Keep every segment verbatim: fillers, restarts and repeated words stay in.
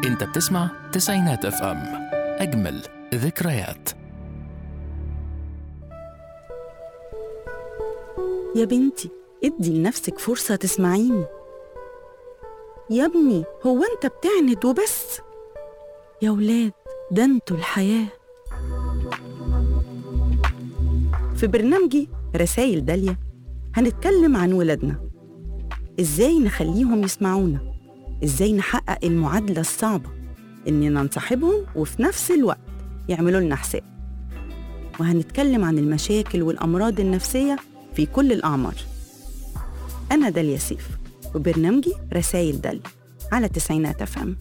انت بتسمع تسعينات اف ام، اجمل ذكريات. يا بنتي ادي لنفسك فرصة تسمعيني. يا ابني هو انت بتعند وبس؟ يا ولاد ده انتوا الحياة. في برنامجي رسائل داليا هنتكلم عن ولادنا، ازاي نخليهم يسمعونا، ازاي نحقق المعادلة الصعبة اننا نصاحبهم وفي نفس الوقت يعملوا لنا حساب. وهنتكلم عن المشاكل والأمراض النفسية في كل الأعمار. أنا داليا سيف وبرنامجي رسائل داليا على تسعينات اف ام.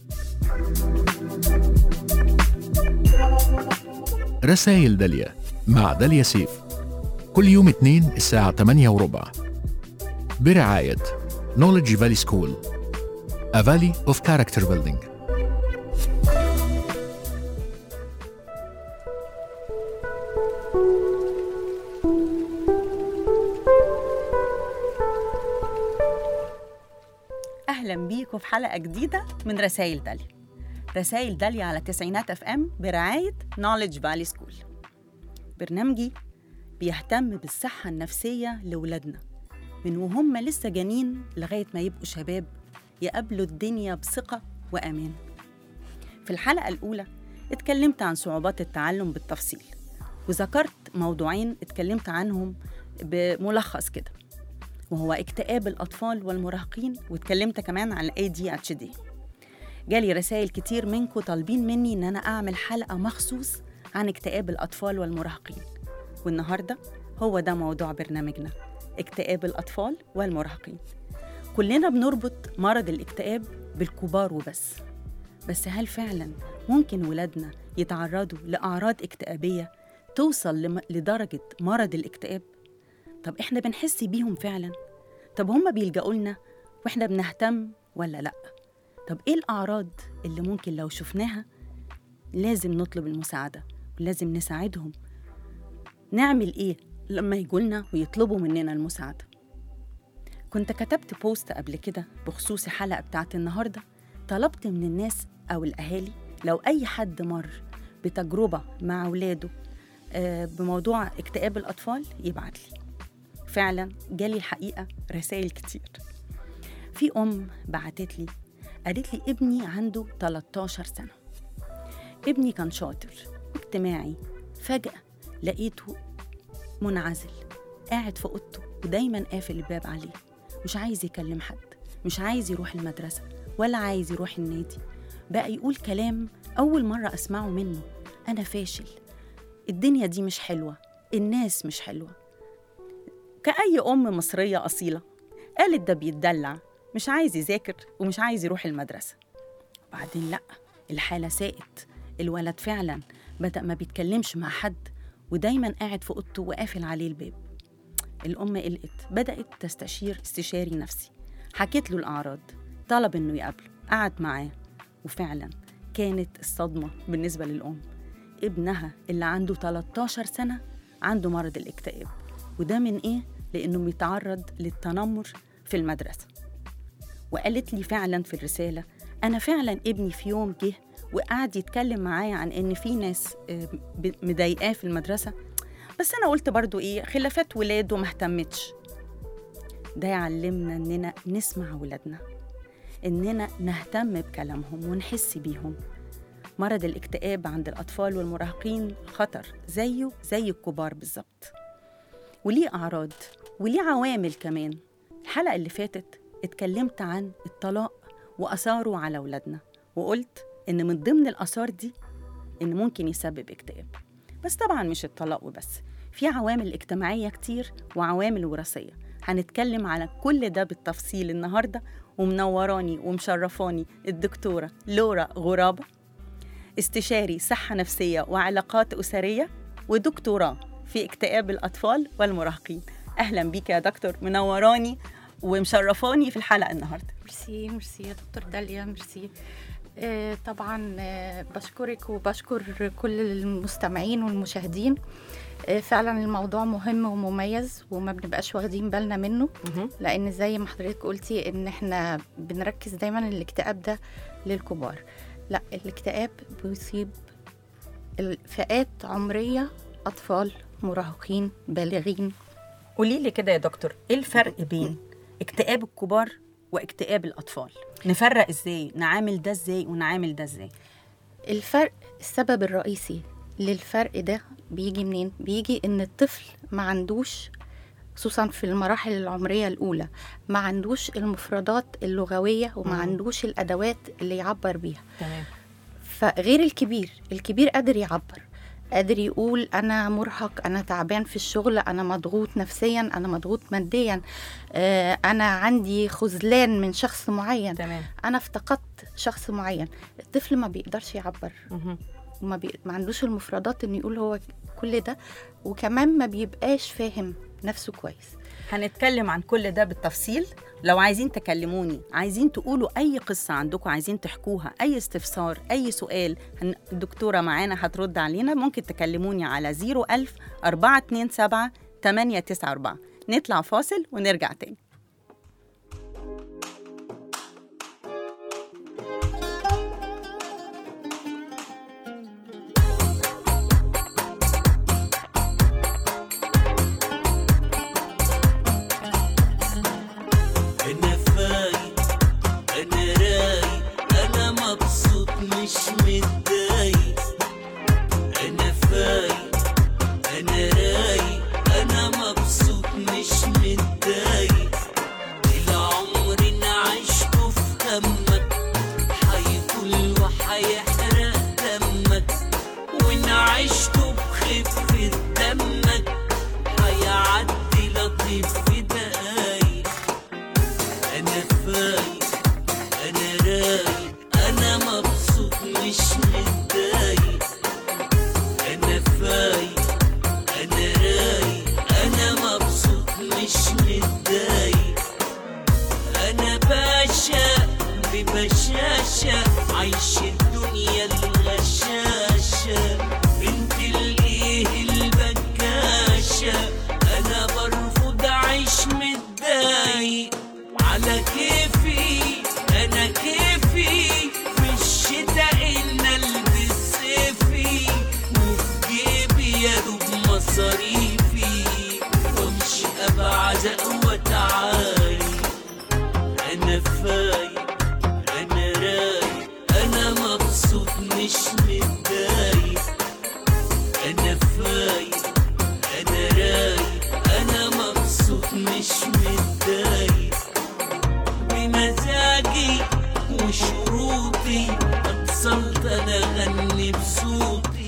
رسائل داليا مع داليا سيف كل يوم اثنين الساعة ثمانية وربع برعاية Knowledge Valley School, A Valley of Character Building. أهلا بيكم في حلقة جديدة من رسائل داليا. رسائل داليا على تسعينات اف ام برعاية Knowledge Valley School. برنامجي بيهتم بالصحة النفسية لولادنا من وهم لسه جنين لغاية ما يبقوا شباب يقابلوا الدنيا بثقة وأمان. في الحلقة الأولى اتكلمت عن صعوبات التعلم بالتفصيل، وذكرت موضوعين اتكلمت عنهم بملخص كده، وهو اكتئاب الأطفال والمراهقين، واتكلمت كمان عن اي دي اتش دي. جالي رسائل كتير منكم طالبين مني ان انا اعمل حلقة مخصوص عن اكتئاب الأطفال والمراهقين، والنهاردة هو ده موضوع برنامجنا، اكتئاب الأطفال والمراهقين. كلنا بنربط مرض الاكتئاب بالكبار وبس، بس هل فعلا ممكن ولادنا يتعرضوا لأعراض اكتئابية توصل لم- لدرجة مرض الاكتئاب؟ طب إحنا بنحس بيهم فعلا؟ طب هم بيلجأوا لنا وإحنا بنهتم ولا لأ؟ طب إيه الأعراض اللي ممكن لو شفناها لازم نطلب المساعدة ولازم نساعدهم؟ نعمل إيه لما يجولنا ويطلبوا مننا المساعدة؟ كنت كتبت بوست قبل كده بخصوص الحلقة بتاعت النهاردة، طلبت من الناس أو الأهالي لو أي حد مر بتجربة مع أولاده آه، بموضوع اكتئاب الأطفال يبعت لي. فعلا جالي الحقيقة رسائل كتير. في أم بعتت لي قالت لي ابني عنده ثلاثة عشر سنة، ابني كان شاطر اجتماعي، فجأة لقيته منعزل قاعد في أوضته ودايما قافل الباب عليه، مش عايز يكلم حد، مش عايز يروح المدرسة ولا عايز يروح النادي. بقى يقول كلام أول مرة أسمعه منه، أنا فاشل، الدنيا دي مش حلوة، الناس مش حلوة. كأي أم مصرية أصيلة قالت ده بيتدلع، مش عايز يذاكر ومش عايز يروح المدرسة. وبعدين لأ، الحالة ساءت، الولد فعلا بدأ ما بيتكلمش مع حد ودايما قاعد في أوضته وقافل عليه الباب. الأم قلقت، بدأت تستشير استشاري نفسي، حكيت له الأعراض، طلب إنه يقابله، قعد معاه، وفعلا كانت الصدمة بالنسبة للأم. ابنها اللي عنده ثلاثة عشر سنة عنده مرض الاكتئاب، وده من إيه؟ لأنه بيتعرض للتنمر في المدرسة. وقالت لي فعلا في الرسالة، أنا فعلا ابني في يوم جه وقعد يتكلم معايا عن إن في ناس آه، ب- مضايقاه في المدرسة، بس أنا قلت برضو إيه، خلافات ولاد وما اهتمتش. ده يعلمنا إننا نسمع ولادنا، إننا نهتم بكلامهم ونحس بيهم. مرض الاكتئاب عند الأطفال والمراهقين خطر زيه زي الكبار بالظبط، وليه أعراض وليه عوامل كمان. الحلقة اللي فاتت اتكلمت عن الطلاق وأثاره على ولادنا، وقلت إن من ضمن الآثار دي إن ممكن يسبب اكتئاب. بس طبعاً مش الطلاق وبس، في عوامل اجتماعية كتير وعوامل وراثية. هنتكلم على كل ده بالتفصيل النهاردة، ومنوراني ومشرفاني الدكتورة لورا غرابة، استشاري صحة نفسية وعلاقات أسرية، ودكتوراه في اكتئاب الأطفال والمراهقين. أهلاً بيك يا دكتور، منوراني ومشرفاني في الحلقة النهاردة. ميرسي ميرسي يا دكتور داليا، ميرسي. آه طبعا آه بشكرك وبشكر كل المستمعين والمشاهدين. آه فعلا الموضوع مهم ومميز وما بنبقاش واخدين بالنا منه، لأن زي ما حضرتك قلتي إن احنا بنركز دايما الاكتئاب ده للكبار. لا، الاكتئاب بيصيب الفئات عمرية، أطفال، مراهقين، بالغين. قولي لي كده يا دكتور، ايه الفرق بين اكتئاب الكبار واكتئاب الأطفال؟ نفرق ازاي؟ نعامل ده ازاي ونعامل ده ازاي؟ الفرق، السبب الرئيسي للفرق ده بيجي منين؟ بيجي إن الطفل ما عندوش، خصوصا في المراحل العمرية الأولى، ما عندوش المفردات اللغوية وما مم. عندوش الأدوات اللي يعبر بيها. تمام. فغير الكبير، الكبير قادر يعبر، قادر يقول أنا مرهق، أنا تعبان في الشغل، أنا مضغوط نفسيا، أنا مضغوط ماديا، آه، أنا عندي خذلان من شخص معين، تمام. أنا افتقدت شخص معين. الطفل ما بيقدرش يعبر، مهم. وما بي... ما عندوش المفردات إنه يقول هو كل ده، وكمان ما بيبقاش فاهم نفسه كويس. هنتكلم عن كل ده بالتفصيل. لو عايزين تكلموني، عايزين تقولوا أي قصة عندكم، عايزين تحكوها، أي استفسار، أي سؤال، هن- الدكتورة معانا هترد علينا. ممكن تكلموني على زيرو ألف أربعة اتنين سبعة تمانية تسعة أربعة. نطلع فاصل ونرجع تاني. أنا فايق، أنا رايق، أنا مبسوط مش متضايق. أنا فايق، أنا رايق، أنا مبسوط مش متضايق. العمر أنا عشته في همك، حيطول وحيحرق دمك، وأنا عشته بخفة دمك، حيعدي لطيف في دقايق. أنا فايق، أنا رايق، أنا مبسوط مش متضايق. أنا فايق، أنا رايق، أنا مبسوط مش متضايق. أنا باشا ببشاشة، عايش الدنيا الغشاشة، بنت الإيه البكاشة. أنا برفض أعيش متضايق، على كيفي أنا كيفي، في الشتاء إن ألبس صيفي، وفي جيبي يا دوب مصاريفي، وامشي أبعد أقوى تعالي. أنا فايق، أنا رايق، أنا مبسوط مش متضايق. أنا فايق، أنا رايق، أنا مبسوط مش متضايق. بمزاجي وشروطي اتصلت أنا أغني بصوتي.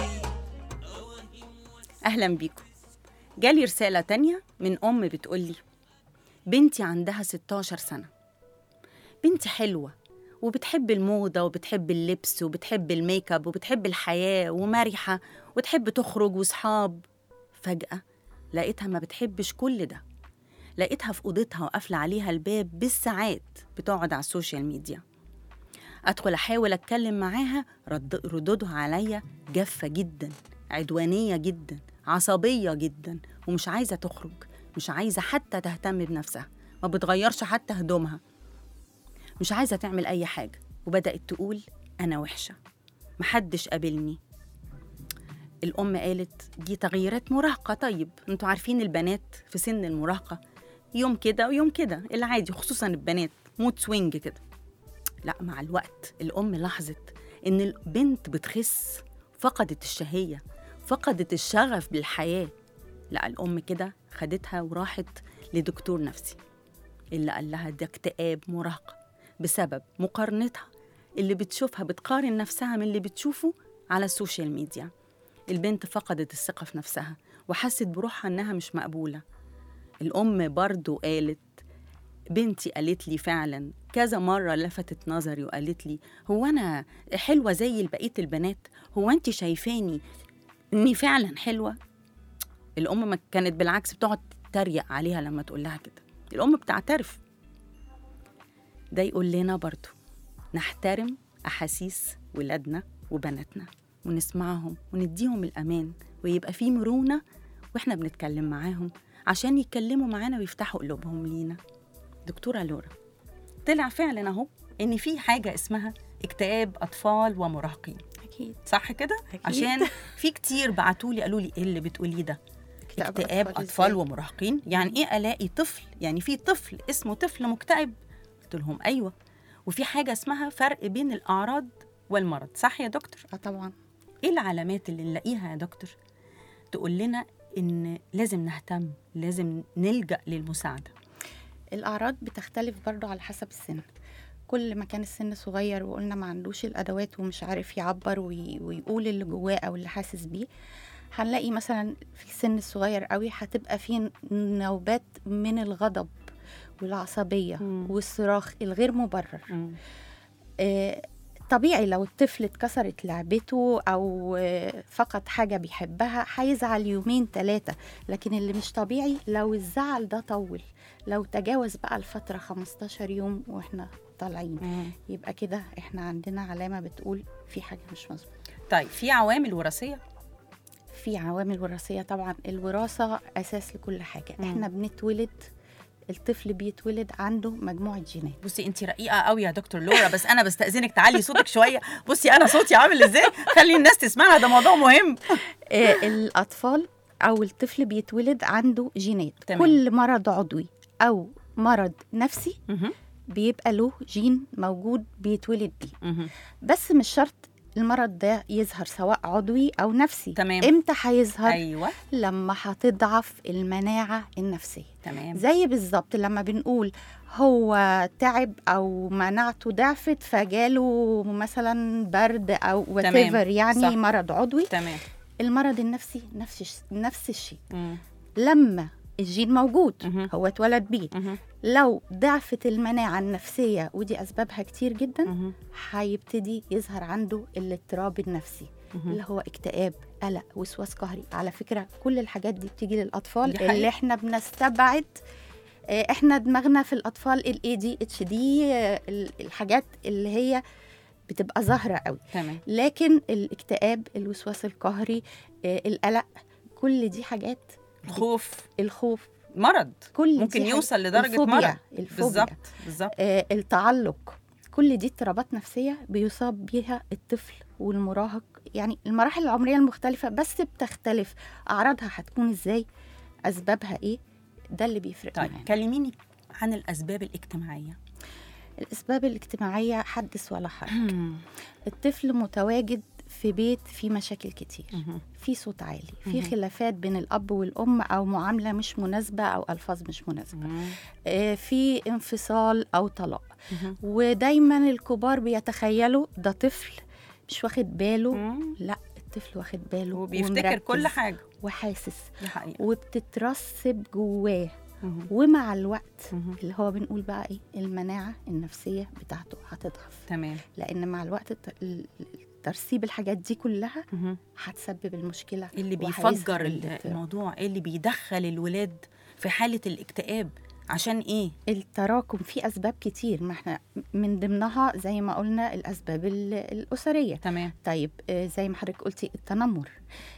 أهلا بيكم. جالي رسالة تانية من أم بتقولي بنتي عندها ستاشر سنة، بنتي حلوة وبتحب الموضة وبتحب اللبس وبتحب الميك اب وبتحب الحياة ومرحة وتحب تخرج وصحاب. فجأة لقيتها ما بتحبش كل ده، لقيتها في أوضتها وقافلة عليها الباب بالساعات بتقعد على السوشيال ميديا. أدخل أحاول أتكلم معاها، رد ردودها عليا جافة جدا، عدوانية جدا، عصبية جدا، ومش عايزة تخرج، مش عايزة حتى تهتم بنفسها، ما بتغيرش حتى هدومها، مش عايزة تعمل أي حاجة. وبدأت تقول أنا وحشة، محدش قابلني. الأم قالت دي تغييرات مراهقة. طيب انتوا عارفين البنات في سن المراهقة يوم كده ويوم كده، العادي، خصوصا البنات مود سوينج كده. لا، مع الوقت الأم لاحظت إن البنت بتخس، فقدت الشهية، فقدت الشغف بالحياة. لا، الأم كده خدتها وراحت لدكتور نفسي اللي قال لها ده اكتئاب مراهقة بسبب مقارنتها، اللي بتشوفها بتقارن نفسها من اللي بتشوفه على السوشيال ميديا. البنت فقدت الثقة في نفسها وحست بروحها إنها مش مقبولة. الأم برضو قالت، بنتي قالت لي فعلا كذا مرة لفتت نظري وقالت لي هو أنا حلوة زي بقية البنات؟ هو أنت شايفاني إني فعلا حلوة؟ الأم ما كانت بالعكس بتقعد تتريق عليها لما تقول لها كده. الأم بتعترف. ده يقول لنا برضو نحترم أحاسيس ولادنا وبناتنا ونسمعهم ونديهم الأمان، ويبقى في مرونة وإحنا بنتكلم معاهم عشان يتكلموا معانا ويفتحوا قلوبهم لينا. دكتورة لورا، طلع فعلا أهو إن في حاجة اسمها اكتئاب أطفال ومراهقين، اكيد صح كده؟ أكيد. عشان في كتير بعتولي قالوا لي إيه اللي بتقوليه ده؟ اكتئاب اكتئاب أطفال أطفال إزاي؟ ومراهقين، يعني إيه ألاقي طفل، يعني في طفل اسمه طفل مكتئب؟ قلت لهم أيوة، وفي حاجة اسمها فرق بين الأعراض والمرض، صح يا دكتور؟ اه طبعا. إيه العلامات اللي نلاقيها يا دكتور تقول لنا إن لازم نهتم، لازم نلجأ للمساعدة؟ الأعراض بتختلف برضو على حسب السن. كل ما كان السن صغير وقلنا ما عندوش الأدوات ومش عارف يعبر وي... ويقول اللي جواه أو اللي حاسس بيه، هنلاقي مثلا في السن الصغير قوي هتبقى فيه نوبات من الغضب والعصبية مم. والصراخ الغير مبرر. آه، طبيعي لو الطفل اتكسرت لعبته أو آه، فقد حاجة بيحبها هيزعل يومين ثلاثة، لكن اللي مش طبيعي لو الزعل ده طول، لو تجاوز بقى الفترة خمستاشر يوم وإحنا طالعين، مم. يبقى كده إحنا عندنا علامة بتقول في حاجة مش مظبوطة. طيب في عوامل وراثية؟ في عوامل وراثية طبعا، الوراثة أساس لكل حاجة. مم. إحنا بنتولد، الطفل بيتولد عنده مجموعة جينات. بصي انت رقيقه قوي يا دكتور لورا، بس انا بستأذنك تعلي صوتك شويه. بصي انا صوتي عامل ازاي، خلي الناس تسمعها، ده موضوع مهم. آه، الأطفال أو الطفل بيتولد عنده جينات. تمام. كل مرض عضوي أو مرض نفسي مهم. بيبقى له جين موجود بيتولد بيه، مهم. بس مش شرط المرض ده يظهر سواء عضوي أو نفسي. تمام. إمتى هيظهر؟ ايوه لما هتضعف المناعة النفسية. تمام. زي بالظبط لما بنقول هو تعب او مناعته ضعفت فجاله مثلا برد او تمام. whatever، يعني صح. مرض عضوي. تمام. المرض النفسي نفس الش- نفس الشيء. مم. لما الجين موجود مهم. هو اتولد بيه، مهم. لو ضعفت المناعة النفسية ودي أسبابها كتير جدا، مهم. هيبتدي يظهر عنده الاضطراب النفسي مهم. اللي هو اكتئاب، قلق، وسواس قهري. على فكرة كل الحاجات دي بتيجي للأطفال دي حقيقة. اللي احنا بنستبعد. آه، احنا دماغنا في الأطفال ال إيه دي إتش دي، آه، ال- الحاجات اللي هي بتبقى ظاهرة قوي، تمام. لكن الاكتئاب، الوسواس القهري، آه، القلق، كل دي حاجات. الخوف الخوف، مرض كل ممكن دي يوصل حاجات. لدرجه الفوبيا، مرض. الفوبيا. بالظبط بالظبط. آه، التعلق، كل دي اضطرابات نفسية بيصاب بيها الطفل والمراهق. يعني المراحل العمرية المختلفة بس بتختلف، أعراضها هتكون إزاي، أسبابها إيه، ده اللي بيفرق طيب معانا. كلميني عن الاسباب الاجتماعيه. الأسباب الاجتماعية حدث ولا حرج. الطفل متواجد في بيت فيه مشاكل كتير، مهم. في صوت عالي، في مهم. خلافات بين الأب والأم أو معاملة مش مناسبة أو ألفاظ مش مناسبة، مم. آه، في انفصال أو طلاق. مهم. ودايما الكبار بيتخيلوا ده طفل مش واخد باله. مم. لا، الطفل واخد باله وبيفتكر ومركز كل حاجه. وحاسس، دي حقيقه. وبتترسب جواه. مهم. ومع الوقت مهم. اللي هو بنقول بقى ايه، المناعة النفسية بتاعته هتضعف، تمام. لأن مع الوقت الت- ال- ترسيب الحاجات دي كلها مهم. هتسبب المشكلة. اللي وهيظهر بيفجر ال- الاضطراب. الموضوع، إيه اللي بيدخل الولاد في حالة الاكتئاب؟ عشان ايه؟ التراكم في أسباب كتير، ما احنا من ضمنها زي ما قلنا الأسباب ال- الأسرية. تمام. طيب آه، زي ما حضرتك قلتي التنمر،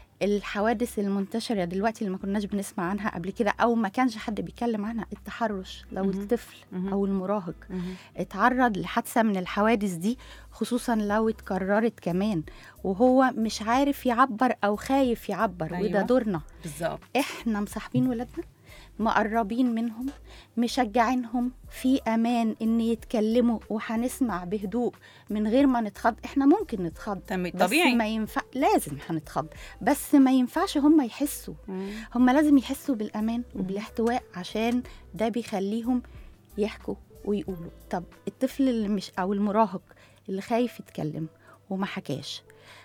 الحوادث المنتشرة دلوقتي اللي ما كناش بنسمع عنها قبل كده أو ما كانش حد بيتكلم عنها، التحرش. لو مهم. الطفل مهم. أو المراهق مهم. اتعرض لحادثة من الحوادث دي، خصوصا لو اتكررت كمان وهو مش عارف يعبر أو خايف يعبر، أيوة. وده دورنا. بالظبط. احنا مصاحبين ولادنا، مقربين منهم، مشجعينهم في امان ان يتكلموا، وهنسمع بهدوء من غير ما نتخض. احنا ممكن نتخض تم- بس طبيعي. ما ينفع، لازم هنتخض بس ما ينفعش هم يحسوا. مم. هم لازم يحسوا بالامان وبالاحتواء، عشان ده بيخليهم يحكوا ويقولوا. طب الطفل اللي مش او المراهق اللي خايف يتكلم وما حكاش،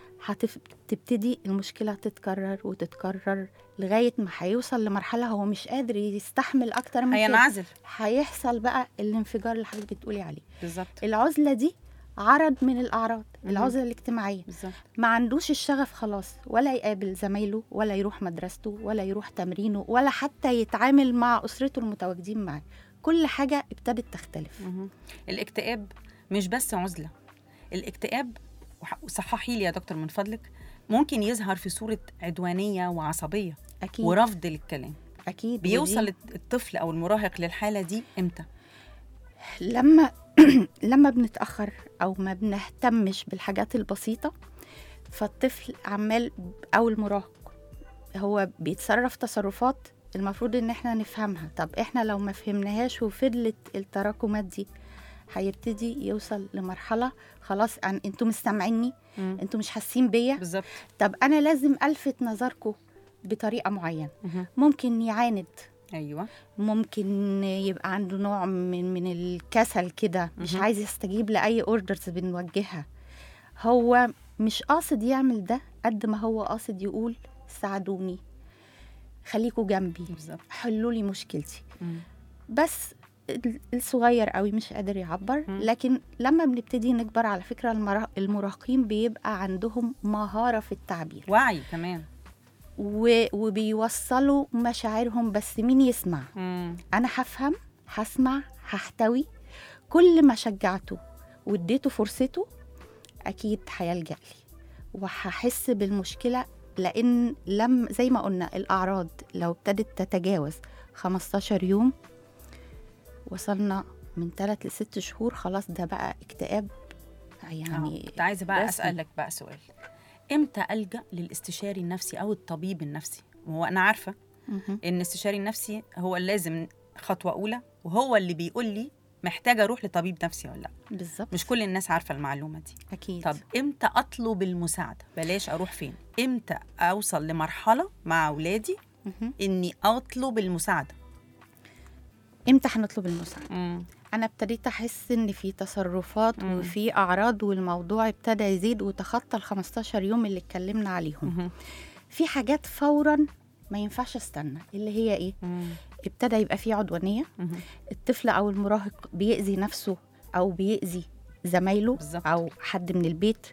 هتبتدي المشكلة تتكرر وتتكرر لغاية ما هيوصل لمرحلة هو مش قادر يستحمل أكتر من كده. هينعزل. هيحصل بقى الانفجار اللي حضرتك بتقولي عليه. بالظبط. العزلة دي عرض من الأعراض، مهم. العزلة الاجتماعية. بالظبط. ما عندوش الشغف خلاص، ولا يقابل زمايله، ولا يروح مدرسته، ولا يروح تمرينه، ولا حتى يتعامل مع أسرته المتواجدين معاه. كل حاجة ابتدت تختلف. مهم. الاكتئاب مش بس عزلة، الاكتئاب وح- وصححي لي يا دكتور من فضلك، ممكن يظهر في صورة عدوانية وعصبية أكيد. ورفض للكلام. أكيد. بيوصل ودي الطفل أو المراهق للحالة دي إمتى؟ لما لما بنتأخر أو ما بنهتمش بالحاجات البسيطة، فالطفل عمال أو المراهق هو بيتصرف تصرفات المفروض إن احنا نفهمها. طب احنا لو ما فهمناهاش وفضلت التراكمات دي، هيبتدي يوصل لمرحلة خلاص أن انتوا مستمعيني، مم. انتوا مش حاسين بيا. بالظبط. طب أنا لازم ألفت نظركم بطريقة معينة. مهم. ممكن يعاند، ايوه. ممكن يبقى عنده نوع من من الكسل كده، مش مهم. عايز يستجيب لأي اوردرز بنوجهها. هو مش قاصد يعمل ده قد ما هو قاصد يقول ساعدوني، خليكوا جنبي، بالظبط. حلوا لي مشكلتي. مم. بس ال- الصغير قوي مش قادر يعبر. مم. لكن لما بنبتدي نكبر على فكرة المرا- المراهقين بيبقى عندهم مهارة في التعبير وعي كمان. و- وبيوصلوا مشاعرهم، بس مين يسمع؟ مم. أنا هفهم، هسمع، هحتوي. كل ما شجعته واديته فرصته أكيد هيلجأ لي وهحس بالمشكلة. لأن لم زي ما قلنا الأعراض لو ابتدت تتجاوز خمستاشر يوم، وصلنا من ثلاث لست شهور، خلاص ده بقى اكتئاب يعني. آه، كنت عايزه بقى رسمي. اسالك بقى سؤال، امتى الجا للاستشاري النفسي او الطبيب النفسي؟ وهو انا عارفه مهم. ان الاستشاري النفسي هو لازم خطوه اولى، وهو اللي بيقول لي محتاجه اروح لطبيب نفسي ولا لا. بالظبط. مش كل الناس عارفه المعلومه دي. أكيد. طب امتى اطلب المساعده؟ بلاش اروح فين، امتى اوصل لمرحله مع اولادي مهم. اني اطلب المساعده؟ إمتى هنطلب المساعدة؟ مم. أنا ابتديت أحس إن في تصرفات مم. وفي أعراض، والموضوع ابتدى يزيد وتخطى ال خمستاشر يوم اللي اتكلمنا عليهم. مهم. في حاجات فوراً ما ينفعش استنى، اللي هي إيه؟ مم. ابتدى يبقى في عدوانية، مهم. الطفل أو المراهق بيأذي نفسه أو بيأذي زمايله بالظبط. أو حد من البيت.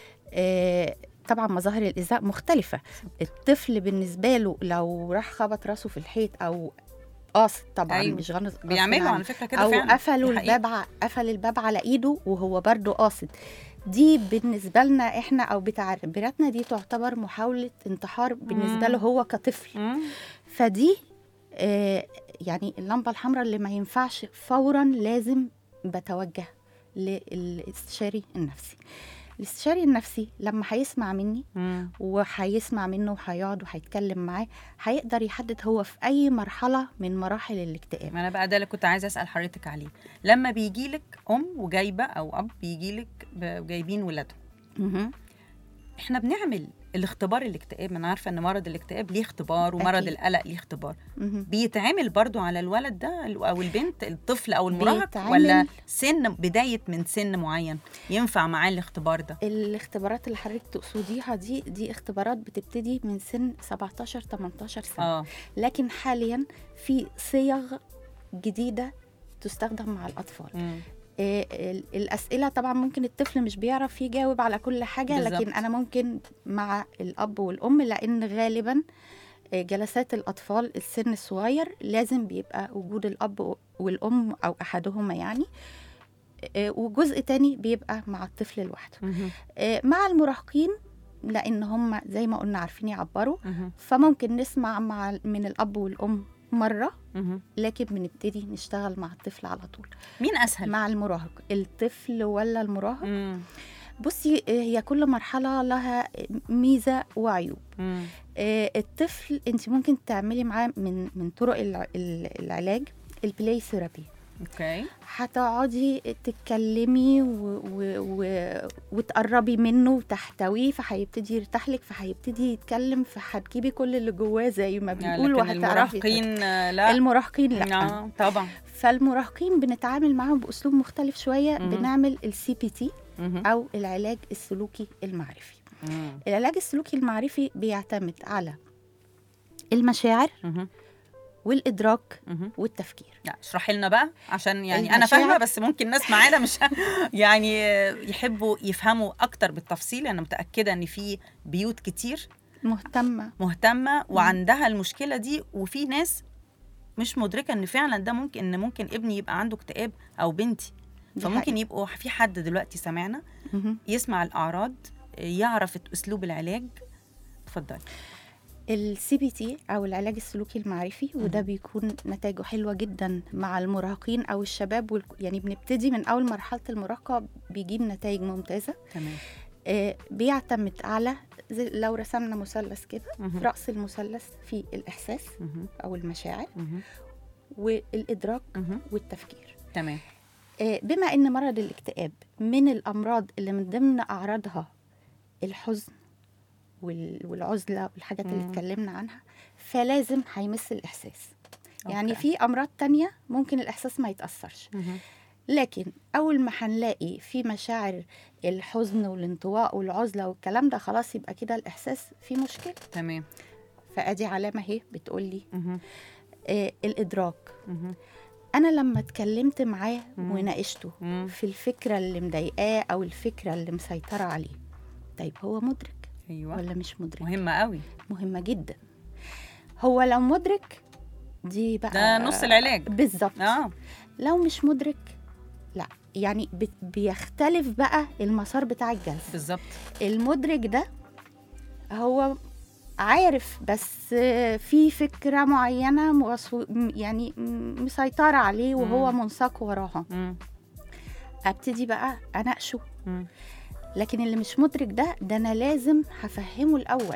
آه طبعا مظاهر الإيذاء مختلفة. الطفل بالنسبة له لو راح خبط راسه في الحيط أو قاصد، طبعا أيوة. مش غلط، بيعملوا على فكره كده أو فعلا. قفلوا دي حقيقة. الباب ع- قفل الباب على إيده وهو برضو قاصد. دي بالنسبة لنا إحنا أو بتعبيراتنا دي تعتبر محاولة انتحار بالنسبة له هو كطفل. مم. فدي آه يعني اللمبة الحمراء اللي ما ينفعش فورا، لازم بتوجه للاستشاري النفسي. الاستشاري النفسي لما هيسمع مني مم. وهيسمع منه وهيقعد وهيتكلم معاه، هيقدر يحدد هو في أي مرحلة من مراحل الاكتئاب. ما انا بقى ده اللي كنت عايزه اسال حضرتك عليه. لما بيجي لك ام وجايبه او اب بيجي لك جايبين ولادهم، مهم. احنا بنعمل الاختبار الاكتئاب. انا عارفه ان مرض الاكتئاب ليه اختبار ومرض أكيد. القلق ليه اختبار. مهم. بيتعمل برضو على الولد ده او البنت، الطفل او المراهق، بيتعمل. ولا سن بدايه من سن معين ينفع معاه الاختبار ده؟ الاختبارات اللي حضرتك تقصديها دي دي اختبارات بتبتدي من سن سبعتاشر تمنتاشر سنة. اه. لكن حاليا في صيغ جديدة تستخدم مع الأطفال. مم. آه، ال- الأسئلة طبعا ممكن الطفل مش بيعرف يجاوب على كل حاجة، بالظبط. لكن أنا ممكن مع الأب والأم، لأن غالبا آه، جلسات الأطفال السن الصغير لازم بيبقى وجود الأب والأم أو أحدهما يعني، آه، وجزء تاني بيبقى مع الطفل لوحده. مهم. آه، مع المراهقين لأن هم زي ما قلنا عارفين يعبروا، مهم. فممكن نسمع مع من الأب والأم مرة، مهم. لكن بنبتدي نشتغل مع الطفل على طول. مين اسهل؟ مع المراهق، الطفل ولا المراهق؟ مم. بصي، هي كل مرحلة لها ميزة وعيوب. مم. آه، الطفل انت ممكن تعملي معاه من من طرق الع- ال- العلاج البلاي ثيرابي. اوكي. هتقعدي تتكلمي و... و... و... وتقربي منه وتحتويه، فهيبتدي يرتاح لك، فهيبتدي يتكلم، فهتجيبي كل اللي جواه زي ما بنقول، لكن وهتعرفي. المراهقين آه، لا. المراهقين لا. آه، طبعا. فالمراهقين بنتعامل معاهم بأسلوب مختلف شوية. مهم. بنعمل السي بي تي مهم. أو العلاج السلوكي المعرفي. مم. العلاج السلوكي المعرفي بيعتمد على المشاعر مهم. والإدراك مهم. والتفكير. لا اشرحي لنا بقى، عشان يعني انا المشاعر. فاهمه بس ممكن ناس معانا مش يعني يحبوا يفهموا اكتر بالتفصيل. انا متاكده ان في بيوت كتير مهتمة. مهتمه وعندها المشكله دي، وفي ناس مش مدركه ان فعلا ده ممكن، ان ممكن ابني يبقى عنده اكتئاب او بنتي. دي فممكن حقيقة. يبقوا في حد دلوقتي سمعنا مهم. يسمع الاعراض، يعرف اسلوب العلاج. اتفضلي. السي بي تي او العلاج السلوكي المعرفي، وده بيكون نتائجه حلوه جدا مع المراهقين او الشباب وال... يعني بنبتدي من اول مرحله المراهقه بيجيب نتائج ممتازه. تمام. آه بيعتمد على زي لو رسمنا مثلث كده، مهم. في راس المثلث في الاحساس مهم. او المشاعر مهم. والادراك مهم. والتفكير. تمام. آه بما ان مرض الاكتئاب من الامراض اللي من ضمن اعراضها الحزن والعزله والحاجات اللي مم. اتكلمنا عنها، فلازم هيمس الاحساس. يعني أوكي. في امراض تانية ممكن الاحساس ما يتاثرش، مهم. لكن اول ما هنلاقي في مشاعر الحزن والانطواء والعزله والكلام ده، خلاص يبقى كده الاحساس في مشكله. تمام. فادي علامه اهي بتقول لي مهم. آه الادراك. مهم. انا لما اتكلمت معاه مم. وناقشته مم. في الفكره اللي مضايقاه او الفكره اللي مسيطره عليه، طيب هو مدرك ايوه، ولا مش مدرك؟ مهمه قوي. مهمة جدا. هو لو مدرك دي بقى ده نص العلاج. بالظبط. اه لو مش مدرك لا، يعني بي- بيختلف بقى المسار بتاع الجلسة. بالظبط. المدرك ده هو عارف بس في فكرة معينة موصو- يعني مسيطرة عليه وهو مم. منساق وراها، مم. ابتدي بقى اناقشه. مم. لكن اللي مش مدرك ده ده انا لازم هفهمه الاول،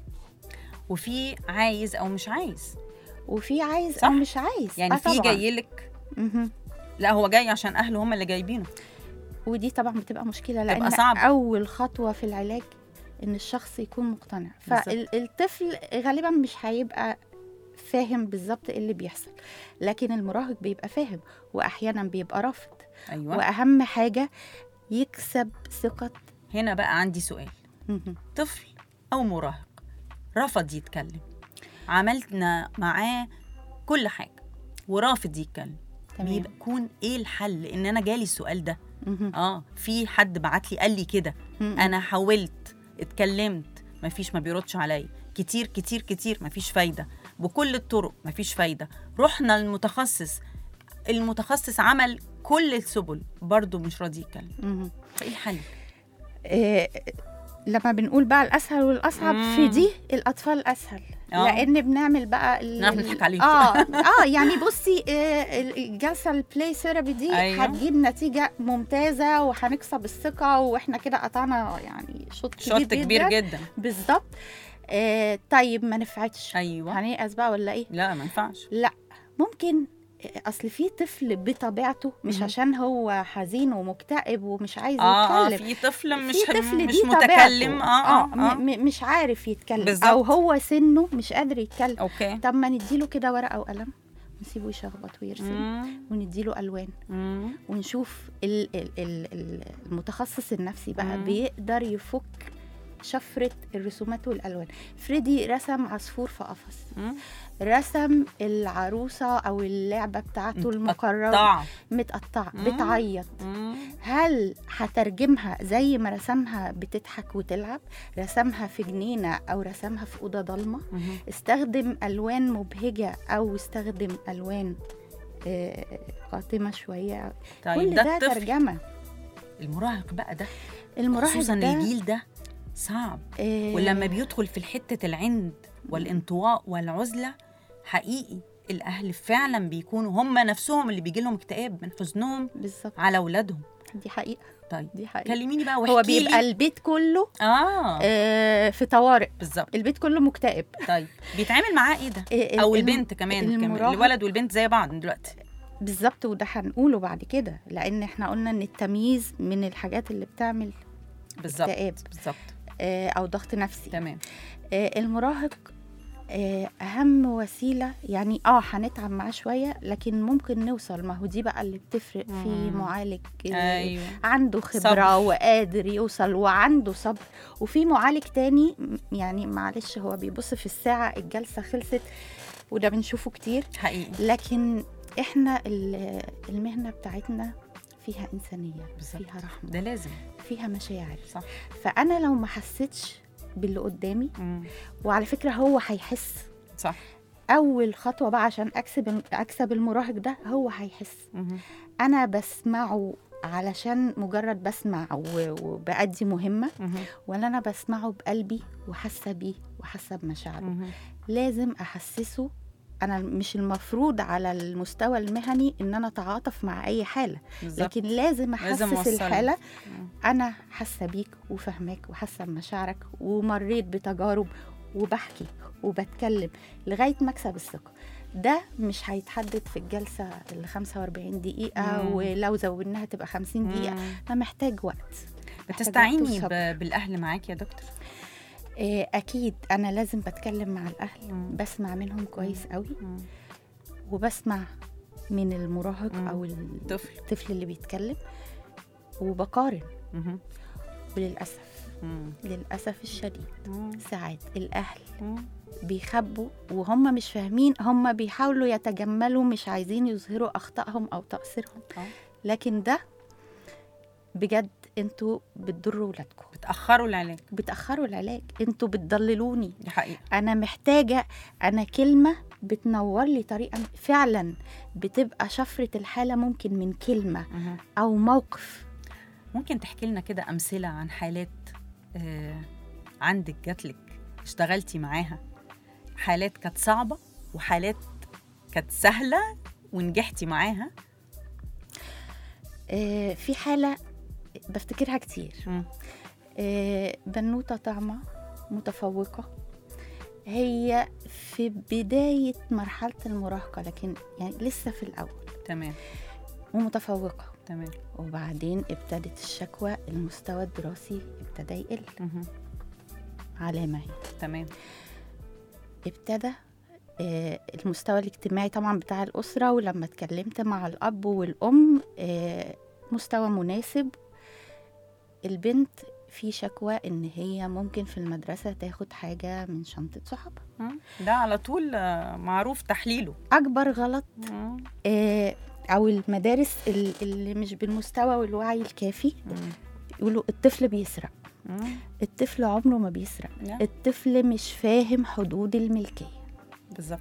وفي عايز او مش عايز، وفي عايز صح؟ او مش عايز. يعني آه في طبعاً. جاي لك مهم. لا هو جاي عشان اهله هم اللي جايبينه. ودي طبعا بتبقى مشكلة، تبقى لأن صعبة. أول خطوة في العلاج إن الشخص يكون مقتنع. بالظبط. فالطفل غالبا مش هيبقى فاهم بالظبط إيه اللي بيحصل، لكن المراهق بيبقى فاهم وأحيانا بيبقى رافض. ايوه. وأهم حاجة يكسب ثقة. هنا بقى عندي سؤال. مهم. طفل او مراهق رفض يتكلم، عملنا معاه كل حاجه ورافض يتكلم، تمام. بيكون ايه الحل؟ ان انا جالي السؤال ده، مهم. اه في حد بعت لي قال لي كده، مهم. انا حاولت اتكلمت مفيش، ما بيردش عليا كتير كتير كتير، مفيش فايده، بكل الطرق مفيش فايده، رحنا المتخصص، المتخصص عمل كل السبل برضو مش راضي يتكلم، مهم. ايه الحل؟ إيه لما بنقول بقى الأسهل والأصعب مم. في دي الأطفال أسهل. آه. لأن بنعمل بقى ال- نعرف نضحك عليهم. اه اه يعني بصي آه الجلسة البلاي ثيرابي دي أيوة. هتجيب نتيجة ممتازة وهنكسب الثقة، واحنا كده قطعنا يعني شوط كبير شوط كبير جدا. جدا. بالظبط. آه طيب ما نفعتش، ايوه. هنيأس بقى ولا ايه؟ لا ما ينفعش. لا، ممكن. اصل في طفل بطبيعته مش مهم. عشان هو حزين ومكتئب ومش عايز اه اه يتكلم. في طفل مش في طفل مش دي متكلم. طبيعته. اه اه, م- آه. م- مش عارف يتكلم بالظبط. او هو سنه مش قادر يتكلم. اوكي. طب ما نديله كده ورقه وقلم ونسيبه يشخبط ويرسم، مم. ونديله الوان مم. ونشوف ال- ال- ال- ال- المتخصص النفسي بقى مم. بيقدر يفك شفرة الرسومات والألوان. فريدي رسم عصفور في قفص، مم. رسم العروسة أو اللعبة بتاعته المقربة متقطعة. متقطعة مم. بتعيط. مم. هل هترجمها زي ما رسمها بتضحك وتلعب؟ رسمها في جنينة أو رسمها في أوضة ضلمة؟ مم. استخدم ألوان مبهجة أو استخدم ألوان آه، قاتمة شوية؟ طيب كل ده ده الطفل. ترجمة. المراهق بقى ده المراهق خصوصا ده الجيل ده صعب، آه، ولما بيدخل في الحتة العند والانطواء والعزلة حقيقي الأهل فعلا بيكونوا هم نفسهم اللي بيجي لهم اكتئاب من حزنهم بالظبط، على أولادهم. دي حقيقة. طيب دي حقيقة. كلميني بقى هو واحكي بيبقى لي. البيت كله آه, آه في طوارئ، بالظبط. البيت كله مكتئب. طيب بيتعامل معاه ايه ده؟ آه، أو الم- البنت كمان, كمان المراهق- الولد والبنت زي بعض دلوقتي. بالظبط، وده هنقوله بعد كده، لأن احنا قلنا إن التمييز من الحاجات اللي بتعمل بالظبط اكتئاب بالظبط. آه أو ضغط نفسي. تمام. آه المراهق آه أهم وسيلة، يعني آه هنتعب معاه شوية لكن ممكن نوصل. ما هو دي بقى اللي بتفرق في مم. معالج آه أيوه. عنده خبرة صبر. وقادر يوصل وعنده صبر، وفي معالج تاني م- يعني معلش هو بيبص في الساعة الجلسة خلصت، وده بنشوفه كتير. حقيقي. لكن احنا ال- المهنة بتاعتنا فيها إنسانية، بالظبط. فيها رحمة، ده لازم. فيها مشاعر. صح. فأنا لو ما حسيتش باللي قدامي، مم. وعلى فكرة هو هيحس. صح. أول خطوة بقى عشان أكسب أكسب المراهق ده، هو هيحس. مم. أنا بسمعه علشان مجرد بسمع و- وبأدي مهمة، مم. ولا أنا بسمعه بقلبي وحاسة بيه وحاسة بمشاعره. مهم. لازم أحسسه. أنا مش المفروض على المستوى المهني إن أنا أتعاطف مع أي حالة، بالظبط. لكن لازم لازم أحسس أوصله. الحالة مم. أنا حاسة بيك وفهمك وحاسة بمشاعرك ومريت بتجارب وبحكي وبتكلم لغاية ما أكسب الثقة. ده مش هيتحدد في الجلسة ال خمسة وأربعين دقيقة، مم. ولو زودناها تبقى خمسين دقيقة. مم. أنا محتاج وقت. محتاج وقت بتستعيني وصبر. ب- بالأهل معاك يا دكتور؟ آه، أكيد أنا لازم بتكلم مع الأهل، مم. بسمع منهم كويس قوي، مم. وبسمع من المراهق مم. أو طفل. الطفل اللي بيتكلم، وبقارن. مهم. وللأسف مم. للأسف الشديد مم. ساعات الأهل مم. بيخبوا وهم مش فاهمين، هم بيحاولوا يتجملوا، مش عايزين يظهروا أخطائهم أو تقصيرهم. آه. لكن ده بجد انتوا بتضروا ولادكم، بتأخروا العلاج. بتأخروا العلاج، انتوا بتضللوني. دي حقيقة. أنا محتاجة، أنا كلمة بتنور لي طريقة فعلا، بتبقى شفرة الحالة ممكن من كلمة مهم. أو موقف. ممكن تحكي لنا كده أمثلة عن حالات آه عندك جاتلك اشتغلتي معاها، حالات كانت صعبة وحالات كانت سهلة ونجحتي معاها؟ آه في حالة بفتكرها كتير. مم. آه بنوتة طعمة متفوقة، هي في بداية مرحلة المراهقة، لكن يعني لسه في الأول، تمام. ومتفوقة. تمام. وبعدين ابتدت الشكوى، المستوى الدراسي ابتدى يقل. مهم. علامة هي تمام. ابتدى آه، المستوى الاجتماعي طبعا بتاع الأسرة، ولما اتكلمت مع الأب والأم آه، مستوى مناسب. البنت في شكوى إن هي ممكن في المدرسة تاخد حاجة من شنطة صحابها. مم. ده على طول آه، معروف تحليله. أكبر غلط مم. آه، أو المدارس ال- اللي مش بالمستوى والوعي الكافي مم. يقولوا الطفل بيسرق. مم. الطفل عمره ما بيسرق. لا. الطفل مش فاهم حدود الملكية. بالظبط.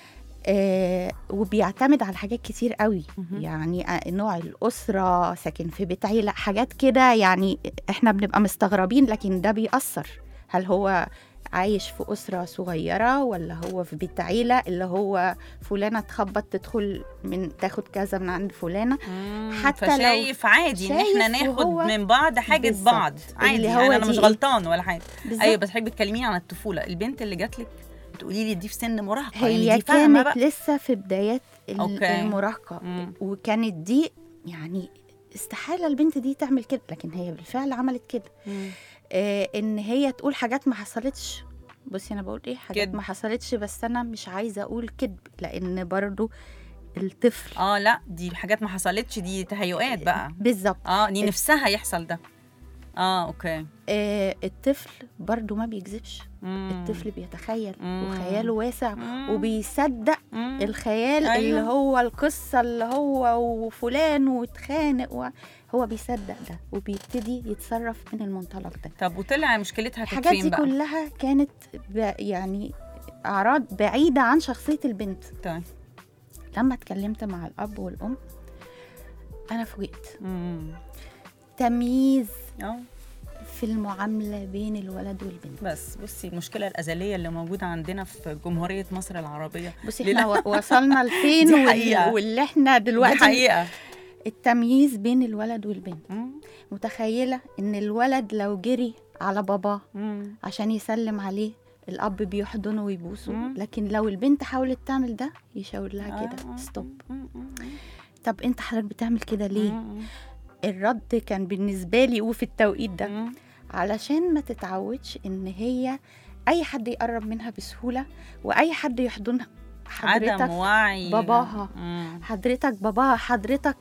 آه وبيعتمد على حاجات كتير قوي. مهم. يعني آه، نوع الأسرة، ساكن في بيت عيلة، حاجات كده يعني احنا بنبقى مستغربين، لكن ده بيأثر. هل هو عايش في أسرة صغيرة ولا هو في بيت عيلة اللي هو فلانة تخبط تدخل من تاخد كذا من عند فلانة. مم. حتى لو فشايف عادي ان احنا شايف ناخد وهو من بعض حاجة بالظبط. بعض عادي، اللي يعني هو انا دي مش إيه؟ غلطان ولا حاجة. بالظبط. ايوه بس حضرتك بتكلميني عن الطفولة. البنت اللي جاتلك بتقولي لي دي في سن مراهقة، هي يعني دي فاهمة كانت بقى. لسه في بدايات ال- أوكي. المراهقة. مم. وكانت دي يعني استحالة البنت دي تعمل كده، لكن هي بالفعل عملت كده. مم. آه ان هي تقول حاجات ما حصلتش. بصي انا بقول ايه، حاجات كدب. ما حصلتش، بس انا مش عايزة اقول كذب، لان برضو الطفل اه لا، دي حاجات ما حصلتش، دي تهيؤات بقى. بالظبط. اه دي نفسها يحصل ده. اه اوكي. آه الطفل برضو ما بيكذبش. مم. الطفل بيتخيل مم. وخياله واسع مم. وبيصدق مم. الخيال. أيوة. اللي هو القصة اللي هو وفلان واتخانق و... هو بيصدق ده وبيبتدي يتصرف من المنطلق ده. طب وطلع مشكلتها كانت الحاجات فين دي بقى؟ كلها كانت ب... يعني أعراض بعيدة عن شخصية البنت. طيب. لما اتكلمت مع الأب والأم أنا فوجئت مم. تمييز اه في المعاملة بين الولد والبنت. بس بصي المشكلة الأزلية اللي موجودة عندنا في جمهورية مصر العربية. بصي احنا و- وصلنا لفين دي وال... حقيقة. واللي احنا دي دلوقتي حقيقة. التمييز بين الولد والبنت. مم. متخيلة ان الولد لو جري على باباه مم. عشان يسلم عليه الأب بيحضنه ويبوسه، مم. لكن لو البنت حاولت تعمل ده يشاور لها آه، كده آه، ستوب. مم. مم. طب انت حضرتك بتعمل كده ليه؟ مم. الرد كان بالنسبة لي وفي التوقيت ده مم. علشان ما تتعودش ان هي اي حد يقرب منها بسهولة واي حد يحضنها. عدم حضرتك وعي باباها. مم. حضرتك باباها، حضرتك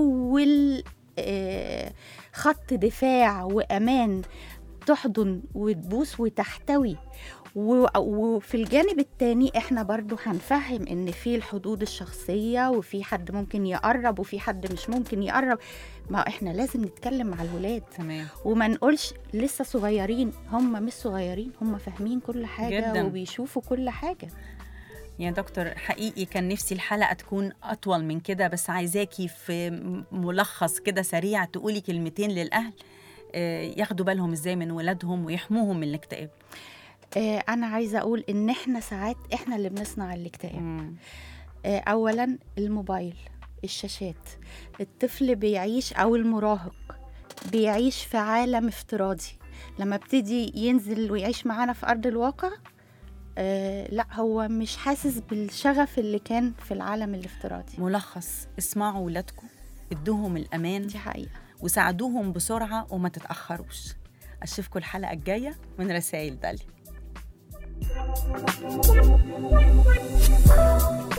اول آه، خط دفاع وامان، تحضن وتبوس وتحتوي. و- وفي الجانب التاني احنا برضو هنفهم ان في الحدود الشخصية، وفي حد ممكن يقرب وفي حد مش ممكن يقرب. ما احنا لازم نتكلم مع الولاد تمام. وما نقولش لسه صغيرين. هم مش صغيرين، هم فاهمين كل حاجة جداً. وبيشوفوا كل حاجة. يا دكتور حقيقي كان نفسي الحلقة تكون أطول من كده، بس عايزاكي في ملخص كده سريع تقولي كلمتين للأهل آه، ياخدوا بالهم إزاي من ولادهم ويحموهم من الاكتئاب. آه انا عايزه اقول ان احنا ساعات احنا اللي بنصنع الاكتئاب. مم. آه اولا الموبايل، الشاشات، الطفل بيعيش او المراهق بيعيش في عالم افتراضي. لما ابتدي ينزل ويعيش معانا في ارض الواقع آه لا هو مش حاسس بالشغف اللي كان في العالم الافتراضي. ملخص: اسمعوا ولادكم، ادوهم الأمان، دي حقيقة. وساعدوهم بسرعة وما تتأخروش. أشوفكم الحلقة الجاية من رسائل داليا.